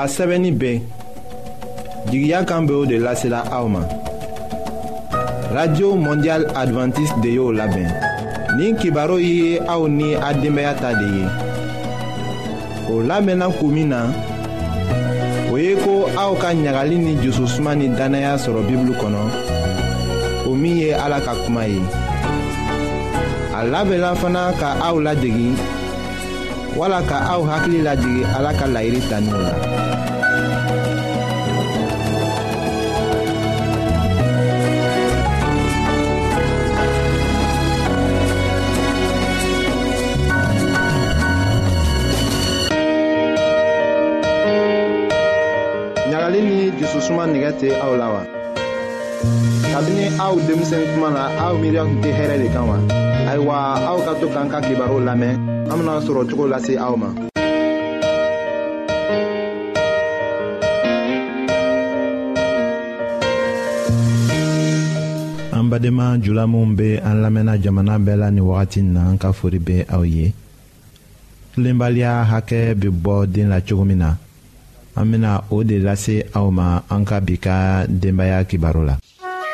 a sɛbɛnni bɛɛ jigiya kan bɛ o de lasela aw ma. Radio Mondial Adventiste de y'o labɛn. Nin kibaru ye aw ni a denbaya ta de ye. O labɛnna kun min na, o ye ko aw ka ɲagali ni jususuma ni danaya sɔrɔ Bibulu kɔnɔ, o min ye Ala ka kuma ye. A labɛnna fana ka aw ladegi, wala ka aw hakili lajigi Ala ka laɲini taniw la. ɲagali ni jususuma nɛgɛ tɛ aw la wa? Kabini aw denmisɛn kuma na aw miiriya tun tɛ hɛrɛ de kan wa? Ayiwa, aw ka to k'an ka kibaru lamɛn, an bena sɔrɔ cogo lase aw ma. An badenma jula minw be an lamɛnna jamana bɛɛ la ni wagati na, an ka fori be aw ye. Tilenbaliya hakɛ be bɔ den la cogo min na, an bena o de lase aw ma an ka bi ka denbaya kibaru la.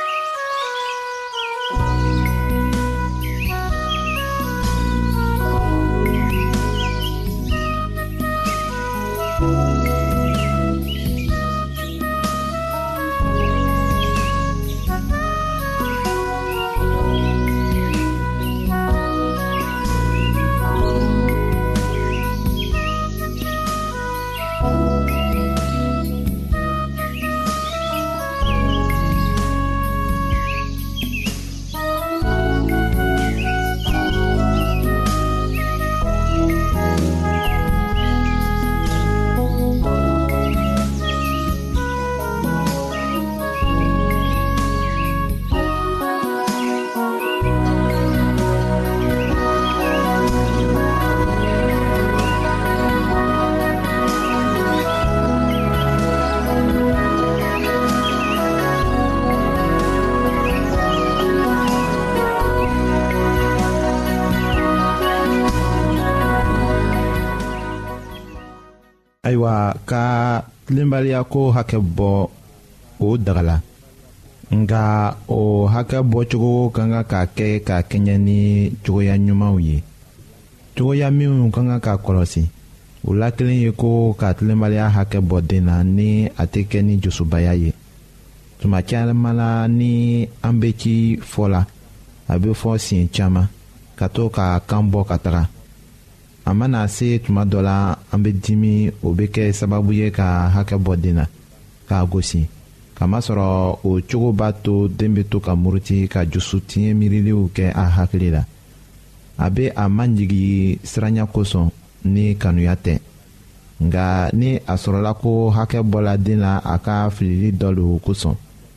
Ayiwa, ka tilenbaliya ko hakɛ bɔ o dagala, nga o hakɛ bɔcogo ka kan ka kɛ ka kɛɲɛ ni cogoya ɲumanw ye. Cogoya minnu ka kan ka kɔlɔsi, o la kelen ye ko ka tilenbaliya hakɛ bɔ den na ni a tɛ kɛ ni jusubaya ye. Tuma caman la ni an bɛ ci fɔ la, a bɛ fɔ siɲɛ caman ka to ka kan bɔ ka taga. A mana se tuma dɔ la an bɛ dimi, o bɛ kɛ sababu ye ka hakɛ bɔ den na k'a gosi, kamasɔrɔ o cogo b'a to den bɛ to ka muruti ka jusu tiɲɛ miiriliw kɛ a hakili la. A bɛ a manjigi siranya kosɔn ni kanuya tɛ, nka ni a sɔrɔla ko hakɛ bɔla den na a ka filili dɔ lo kosɔn,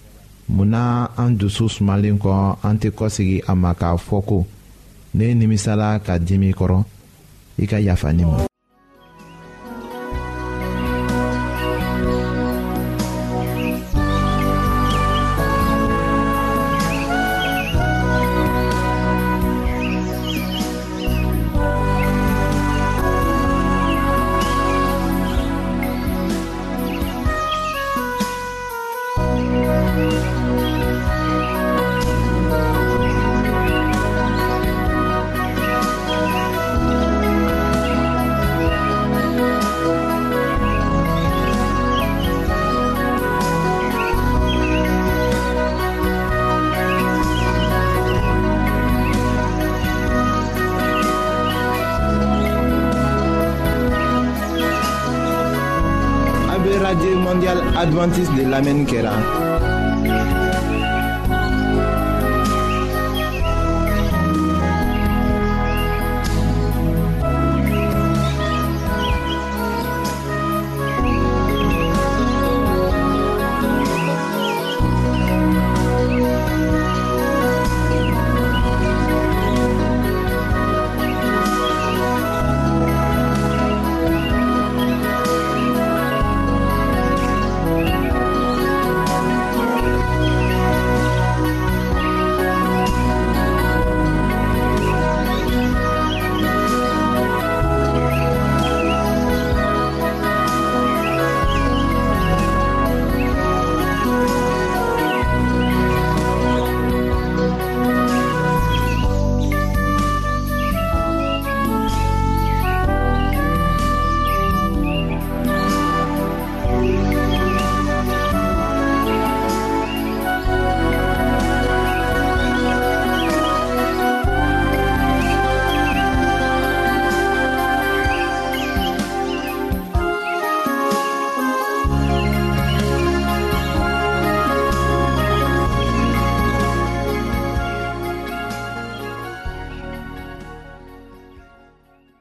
munna an dusu sumalen kɔ an tɛ kɔsegi a ma k'a fɔ ko ne nimisala ka dimi kɔrɔ, i ka yafa ne ma. Radio Mondial Adventiste de l'Amen Kera.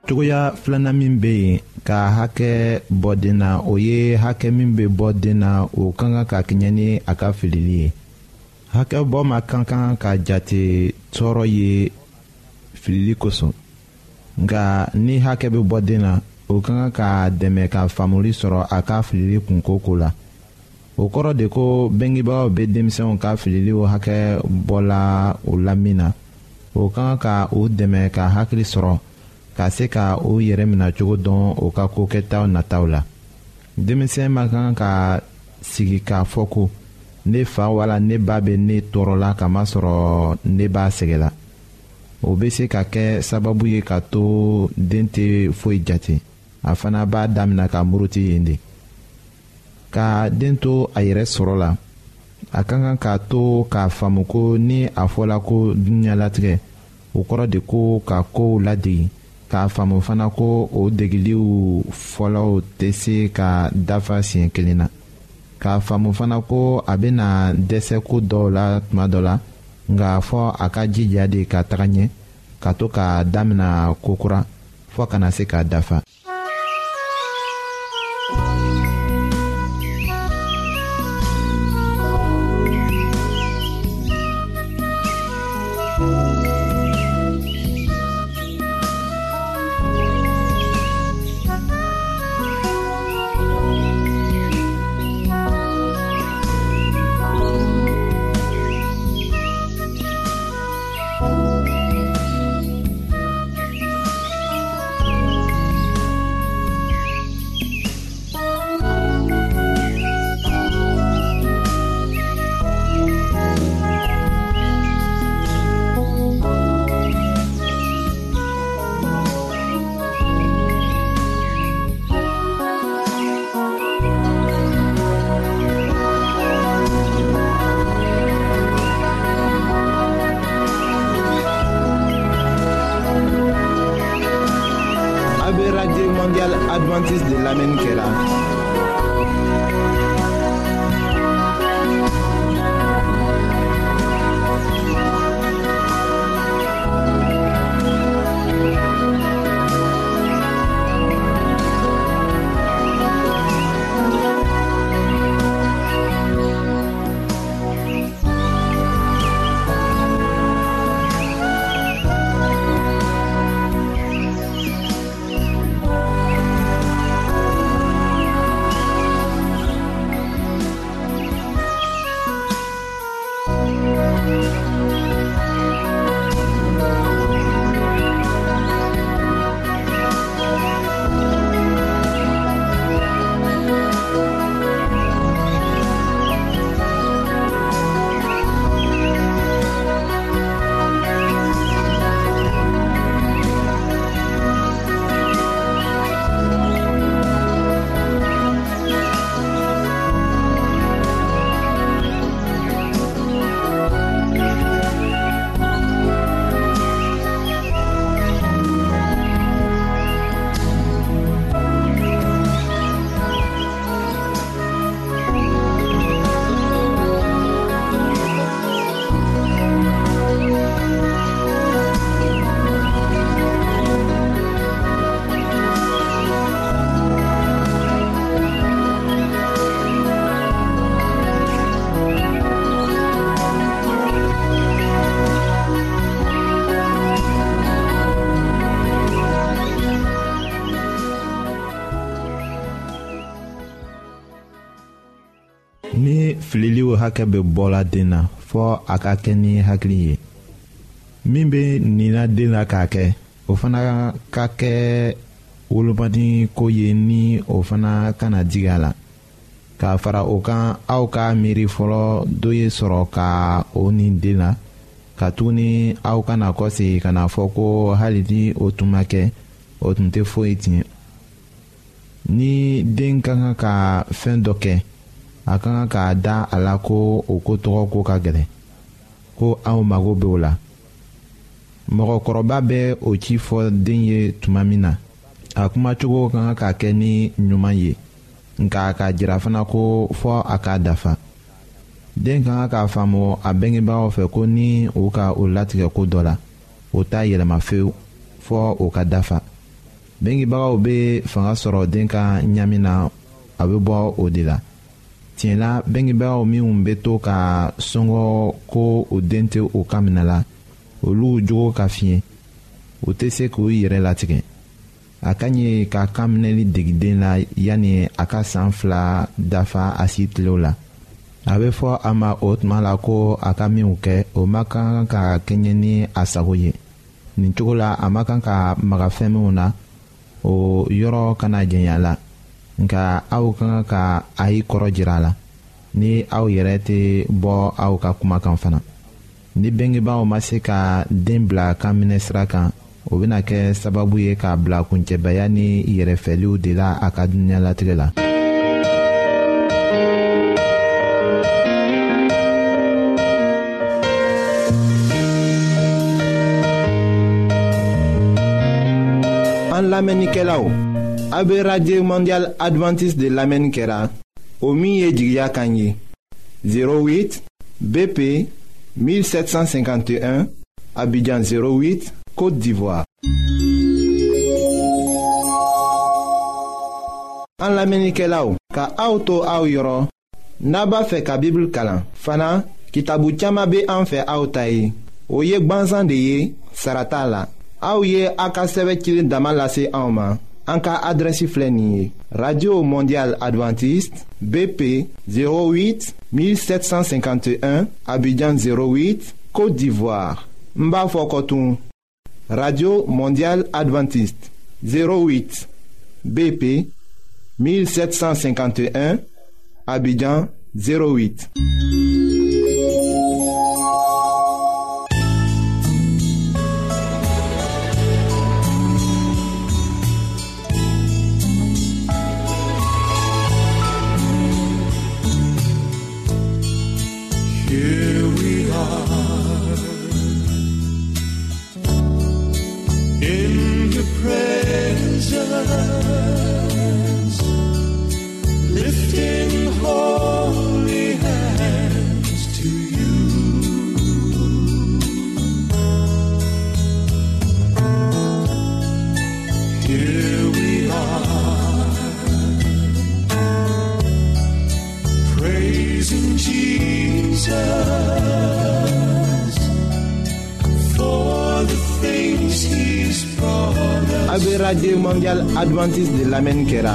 cogoya filanan min bɛ yen ka hakɛ bɔ den na o ye hakɛ min bɛ bɔ den na o ka kan ka kɛɲɛ ni a ka filili ye. hakɛ bɔ ma ka kan ka jate tɔɔrɔ ye filili kosɔn, nka ni hakɛ bɛ bɔ den na o ka kan ka dɛmɛ ka faamuli sɔrɔ a ka filili kunkoko la. o kɔrɔ de ko bengebaaw bɛ denmisɛnw ka fililiw hakɛ bɔla o la min na, o ka kan ka o dɛmɛ ka hakili sɔrɔ ka se ka o yɛrɛ minɛ cogo dɔn o ka ko kɛtaw nataw la. denmisɛn ma kan ka sigi k'a fɔ ko ne fa wala ne ba bɛ ne tɔɔrɔla kamasɔrɔ ne b'a sɛgɛla. o bɛ se ka kɛ sababu ye ka to den tɛ foyi jate, a fana b'a daminɛ ka muruti yen de. ka den to a yɛrɛ sɔrɔ la, a ka kan k'a to k'a faamu ko ni a fɔla ko dunuɲalatigɛ, o kɔrɔ de ko ka kow ladegi, k'a faamu fana ko o degiliw fɔlɔw tɛ se ka dafa siɲɛ kelen na, k'a faamu fana ko a bɛna dɛsɛ ko dɔw la tuma dɔ la, nka fɔ a ka jija de ka taga ɲɛ, ka to k'a daminɛ kokura fɔ kana se k'a dafa. Radio Mondiale Adventiste de l'Amérique là. ni fililiw hakɛ bɛ bɔla den na fɔ a ka kɛ ni hakili ye min bɛ nina den na k'a kɛ o fana ka kɛ wolomadi ko ye ni o fana kana digi a la k'a fara o kan aw ka miiri fɔlɔ dɔ ye sɔrɔ ka o ni den na ka tuguni aw kana kɔsegi kana fɔ ko hali ni o tun ma kɛ o tun tɛ foyi tiɲɛ ni den ka kan ka fɛn dɔ kɛ a ka kan k'a da a la ko o ko tɔgɔ ko ka gɛlɛn ko aw mago bɛ o la mɔgɔkɔrɔba bɛ o ci fɔ den ye tuma min na a kumacogo ka kan ka kɛ ni ɲuman ye nka a ka jira fana ko fɔ a k'a dafa den ka kan k'a faamu a bɛngebagaw fɛ ko ni o ka o latigɛ ko dɔ la o t'a yɛlɛma fewu fɔ o ka dafa bengibagaw bɛ fanga sɔrɔ den ka ɲami na a bɛ bɔ o de la. tiɲɛ la bengibagaw minnu bɛ to ka sɔngɔ ko o den tɛ o ka minɛ la olu jogo ka fiɲɛ o tɛ se k'u yɛrɛ latigɛ. a ka ɲi ka kan minɛli degi den la yanni a ka san 2 dafa a si tilew la. a bɛ fɔ a ma o tuma la ko a ka minw kɛ o ma kan ka kɛɲɛ ni a sago ye. nin cogo la a ma kan ka maga fɛn minw na o yɔrɔ kana jɛnya la. nka aw kan ka a y'i kɔrɔ jira a la ni aw yɛrɛ tɛ bɔ aw ka kumakan fana. ni bengebaaw ma se ka den bila kan minɛ sira kan o bɛna kɛ sababu ye k'a bila kuncɛbaya ni yɛrɛfɛliw de la a ka dunuɲalatigɛ la. an lamɛnnikɛlaw a bɛ radio mondial adventiste de lamɛnni kɛra o min ye jigiya kan ye 08 BP 1751 Abidjan 08 Côte d'Ivoire. an lamɛnnikɛlaw ka aw to aw yɔrɔ n'a b'a fɛ ka Bible kalan fana kitabu caman bɛ an fɛ aw ta ye o ye gwanzan de ye sara t'a la. aw ye a ka sɛbɛ cilen dama lase anw ma an ka adrɛsi filɛ nin ye radio mondial adventiste BP 08 1751 Abidjan 08 Côte d'Ivoire. n b'a fɔ kɔtun radio mondial adventiste 08 BP 1751 Abidjan 08. Abe Radio Mondial Adventiste de l'Amen Kera.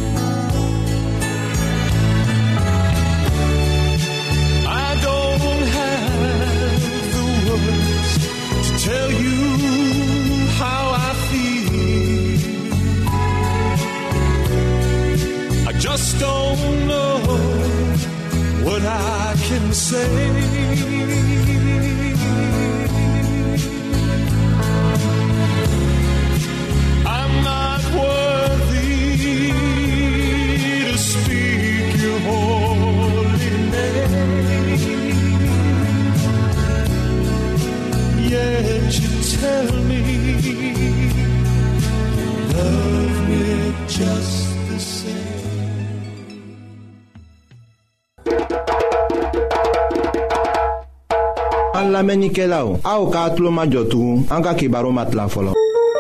I don't have the words to tell you how I feel. I just don't know what I can say. Tell me, love me just the same. An lamɛnnikɛlaw aw k'a tulo majɔ tugun an ka kibaru ma tila fɔlɔ.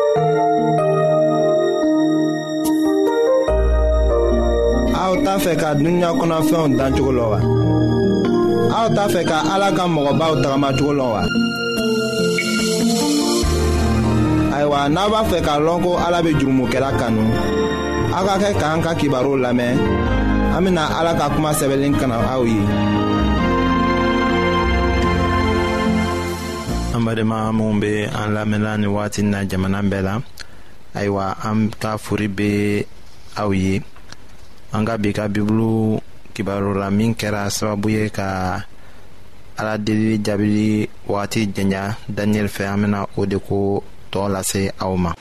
aw t'a fɛ ka dunuya kɔnɔfɛnw dan cogo la wa? aw t'a fɛ ka Ala ka mɔgɔbaw tagamacogo la wa? ayiwa n'a b'a fɛ k'a lɔn ko Ala bɛ jurumokɛla kanu aw ka kɛ k'an ka kibaru lamɛn an bɛna Ala ka kuma sɛbɛnlen kana aw ye. an badenma minnu bɛ an lamɛnla ni waati na jamana bɛɛ la ayiwa an ka fori bɛ aw ye an ka bi ka bibulu kibaru la min kɛra sababu ye ka Ala deli jaabili waati janya Daniel fɛ an bɛna o de ko tɔ lase aw ma.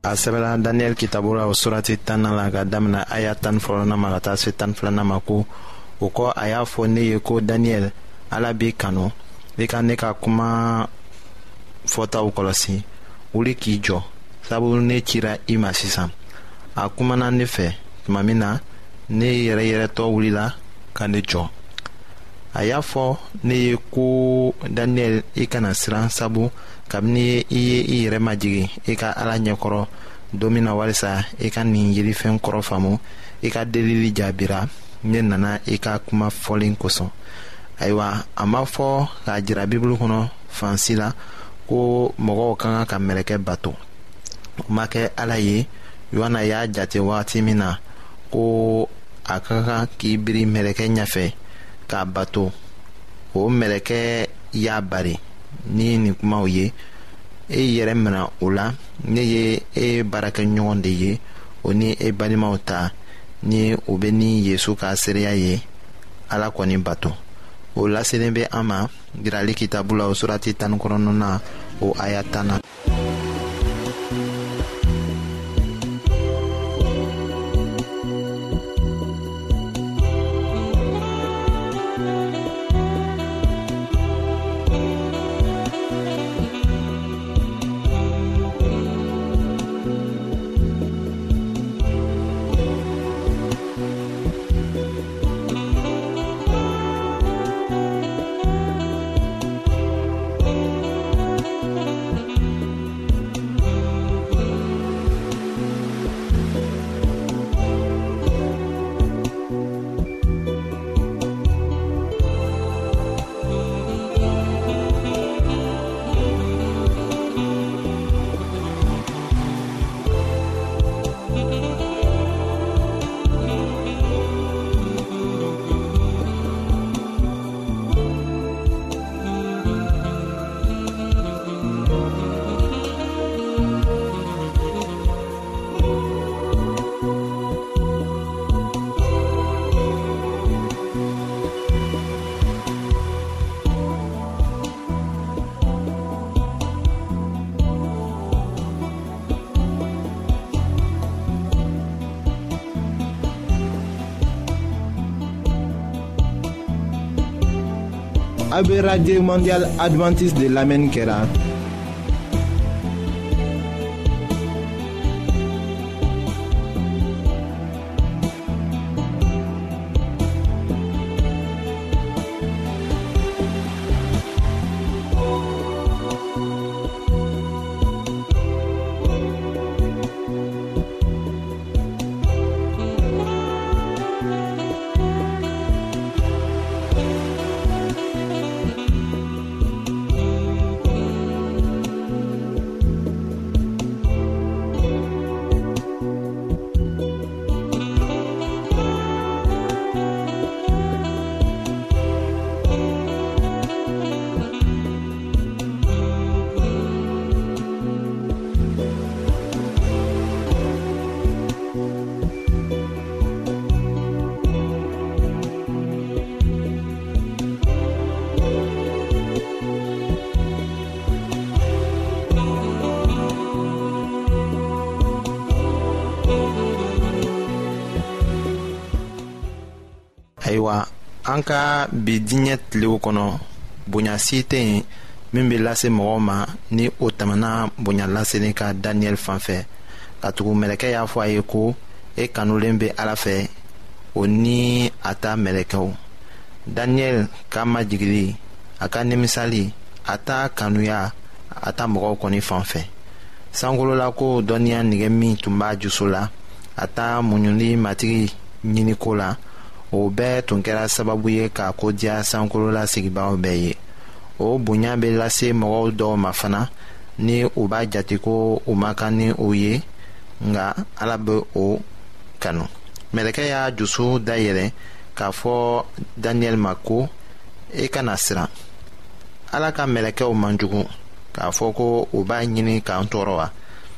a sɛbɛla daniyɛli kitabu la o surati 10 la ka damina aya 14 ma ka taa se 12 ma ko o kɔ a y'a fɔ ne ye ko daniyɛli ala b'i kanu i ka ne ka kuma fɔtaw kɔlɔsi wuli k'i jɔ sabu ne cira i ma sisan a kumana ne fɛ tuma min na ne yɛrɛyɛrɛtɔ wulila ka ne jɔ a y'a fɔ ne ye ko daniyɛli i kana siran sabu kabini i ye i yɛrɛ majigi i ka ala ɲɛkɔrɔ don min na walisa i ka nin yelifɛn kɔrɔ faamu i ka delili jaabira ne nana i ka kuma fɔlen kosɔn ayiwa a m'a fɔ k'a jira bibulu kɔnɔ fansi la ko mɔgɔw ka kan ka mɛlɛkɛ bato o ma kɛ ala ye yohana y'a jate wagati min na ko a ka kan k'i biri mɛlɛkɛ ɲɛfɛ k'a bato o mɛlɛkɛ y'a bari ni nin kumaw ye e yɛrɛ minɛ o la ne ye e baarakɛɲɔgɔn de ye o ni e balimaw ta ni o bɛ ni yesu ka seereya ye ala kɔni bato o laselen bɛ an ma jirali kitabu la o surati 19 na o aya 10 na. AB Radio Mondial Adventiste de l'Amen Kera. ayiwa an ka bi diɲɛ tilew kɔnɔ bonya si tɛ yen min bɛ lase mɔgɔw ma ni o tɛmɛna bonya laseli ka daniyɛli fanfɛ ka tugu mɛlɛkɛ y'a fɔ a ye ko e kanulen bɛ ala fɛ o ni a ta mɛlɛkɛw daniyɛli ka majigili a ka nimisali a ta kanuya a ta mɔgɔw kɔni fanfɛ sankolola ko dɔnniya nɛgɛ min tun b'a juso la a ta muɲuli matigi ɲiniko la o bɛɛ tun kɛra sababu ye k'a kodiya sankolola sigibagaw bɛɛ ye o bonya bɛ lase mɔgɔw dɔw ma fana ni u b'a jate ko u ma kan ni o ye nka ala bɛ o kanu mɛlɛkɛ y'a dusu dayɛlɛ k'a fɔ daniyɛli ma ko e kana siran ala ka mɛlɛkɛw man jugu k'a fɔ ko u b'a ɲini k'an tɔɔrɔ wa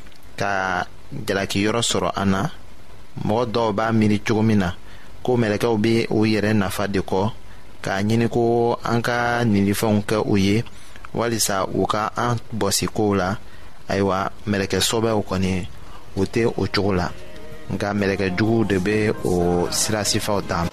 ka jalakiyɔrɔ sɔrɔ an na mɔgɔ dɔw b'a miiri cogo min na ko mɛlɛkɛw bɛ u yɛrɛ nafa de kɔ k'a ɲini ko an ka ninifɛnw kɛ u ye walisa u ka an bɔsi kow la ayiwa mɛlɛkɛsɔbɛw kɔni o tɛ o cogo la nka mɛlɛkɛjuguw de bɛ o sira sifaw ta.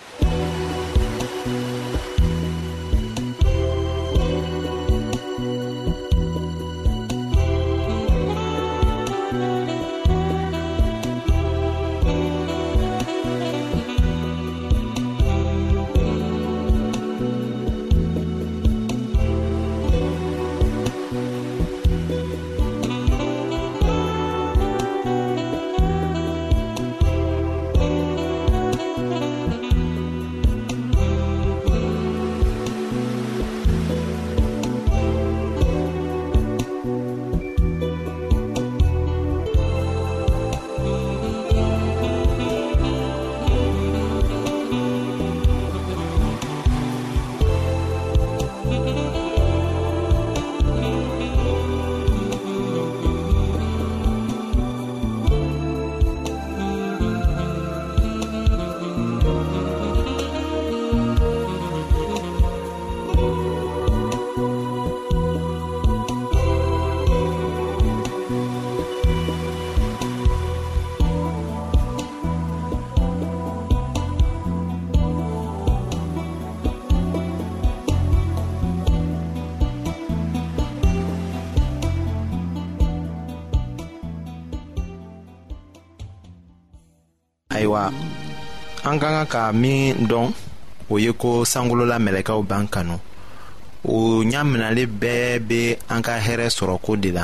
Ayiwa, an ka kan ka min dɔn o ye ko sankolola mɛlɛkɛw b'an kanu. O ɲaminali bɛɛ bɛ an ka hɛrɛ sɔrɔ ko de la.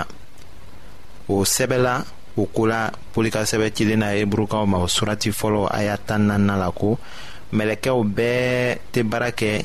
O sɛbɛla o ko la Pɔli ka sɛbɛ cilen na Ebrew ma o surati fɔlɔ aya 14 la ko mɛlɛkɛw bɛɛ tɛ baara kɛ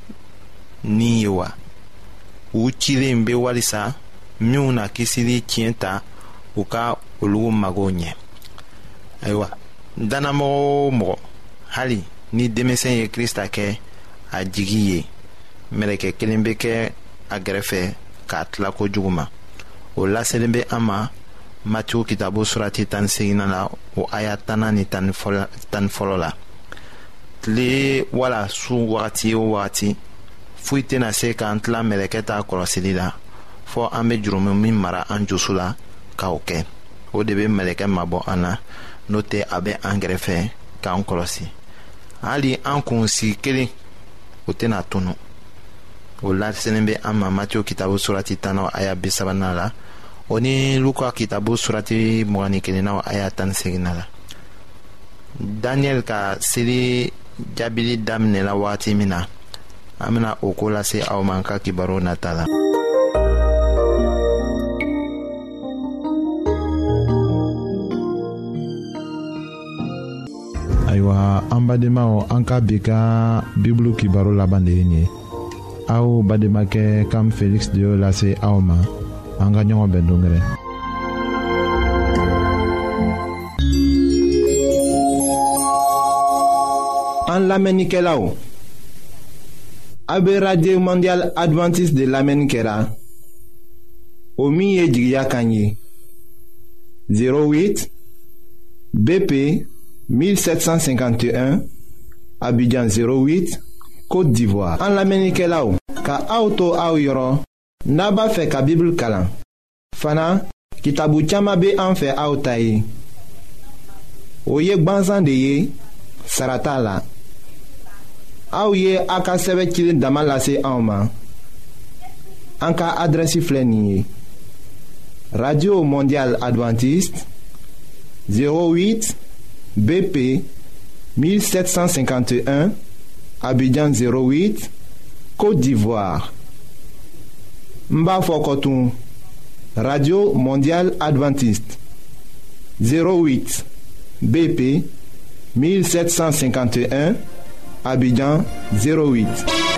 ni ye wa. U cilen bɛ walisa minnu na kisili tiɲɛ ta u ka olu mago ɲɛ. Ayiwa, danamɔgɔ o mɔgɔ hali ni denmisɛn ye Krista kɛ a jigi ye, mɛlɛkɛ kelen bɛ kɛ a gɛrɛfɛ k'a tila kojugu ma. O laselen bɛ an ma Matiyu kitabu surati 18 la o aya 10 ni 10 fɔlɔ la. Tile wala su wagati o wagati foyi tɛna se k'an tila mɛlɛkɛ ta kɔlɔsili la fɔ an bɛ jurumu min mara an joso la k'o kɛ. O de bɛ mɛlɛkɛ mabɔ an na, n'o tɛ a bɛ an gɛrɛfɛ k'an kɔlɔsi. Hali an kunsigi kelen o tɛna tunu. O laselen bɛ an ma Matiyu kitabu surati 10 aya 30 la, o ni Luka kitabu surati 21 aya 18 la. Daniel ka seli jaabili daminɛla waati min na, an bɛna o ko lase aw ma an ka kibaru nata la. Ayiwa, an badenmaw, an ka bi ka Bibulu kibaru laban de ye nin ye. Aw bademakɛ Kam Felix de y'o lase aw ma. An ka ɲɔgɔn bɛn dongɛrɛ. An lamɛnnikɛlaw, a bɛ Radio Mondial Adventiste de lamɛnni kɛra o min ye jigiya kan ye 08 BP 1751 Abidjan 08 Côte d'Ivoire. An lamɛnnikɛlaw, ka aw to aw yɔrɔ n'a b'a fɛ ka Bible kalan. Fana kitabu caman bɛ an fɛ aw ta ye. O ye gwanzan de ye, sara t'a la. Aw ye a ka sɛbɛ cilen dama lase anw ma. An ka adrɛsi filɛ nin ye: Radio Mondial Adventiste 08 BP 1751 Abidjan 08 Côte d'Ivoire. N b'a fɔ kɔtun: Radio Mondial Adventiste 08 BP 1751 Abidjan 08.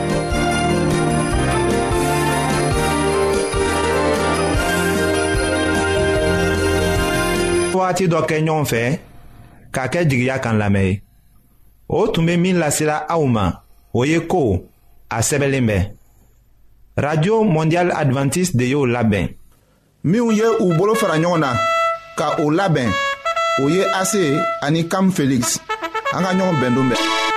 Waati dɔ kɛ ɲɔgɔn fɛ k'a kɛ jigiya kan lamɛn ye. O tun bɛ min lasela aw ma, o ye ko a sɛbɛnlen bɛ. Radio Mondial Adventiste de y'o labɛn. Minnu ye u bolo fara ɲɔgɔn na ka o labɛn, o ye Ase ani Kam Felix. An ka ɲɔgɔn bɛn don bɛɛ.